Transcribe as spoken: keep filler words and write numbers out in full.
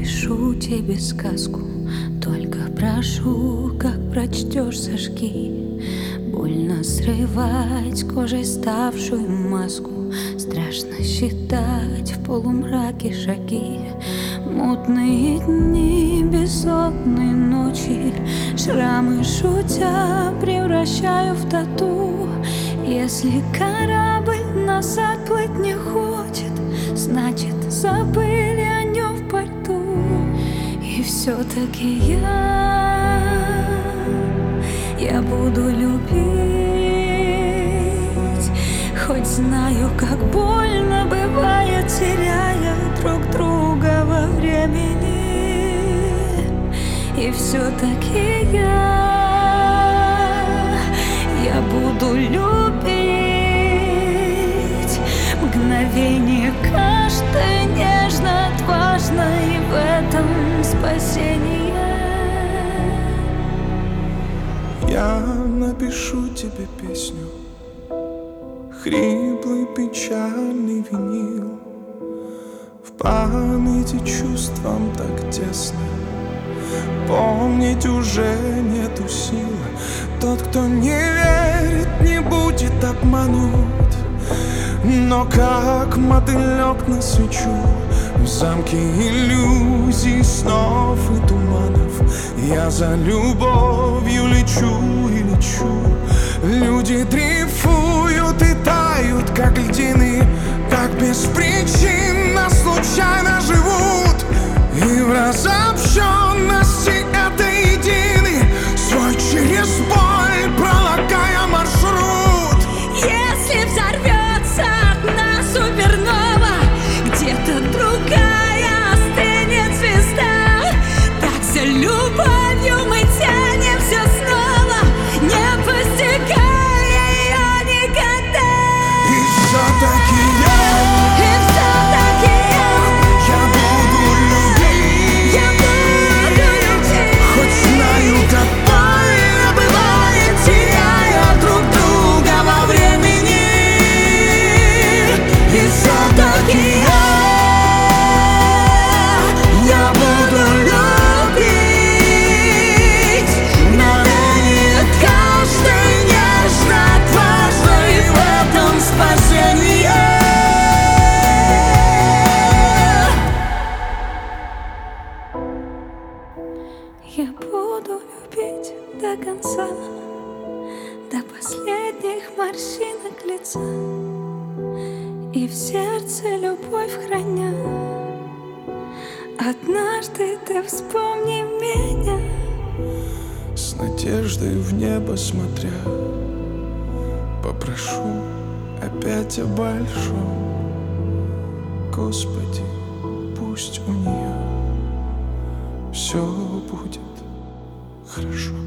напишу тебе сказку, только прошу, как прочтешь, сожги. Больно срывать кожей ставшую маску, страшно считать в полумраке шаги. Мутные дни, бессонные ночи, шрамы шутя превращаю в тату. Если корабль нас отплыть не хочет, значит, забыли о нем в порту. И все-таки я, я буду любить, хоть знаю, как больно бывает, теряя друг друга во времени. И все-таки я, я буду любить мгновение каждое нежно, отважно, и в этом спасение. Я напишу тебе песню, хриплый печальный винил. В памяти чувствам так тесно, помнить уже нету сил. Тот, кто не верит, не будет обманут. Но как мотылек на свечу в замке иллюзий, снов и туманов, я за любовью лечу и лечу. Люди дрейфуют и тают, как льдины, так беспричинно, случайно живут. И в разобщенности этой едины, свой через боль пролагая маршрут. Если взорвется одна супернова, где-то другая остынет звезда. Так за любовью мы тянем все снова, не постигая ее никогда. И все-таки я, И все-таки я, я буду любить, я буду любить, хоть знаю, как больно бывает, теряя друг друга во времени. И все-таки я, я буду любить мгновение каждое нежно, отважно, и в этом спасение. я буду любить до конца, до последних морщинок лица, и в сердце любовь храня. Однажды ты вспомни меня. С надеждой в небо смотря, попрошу опять о большом. Господи, пусть у нее все будет хорошо.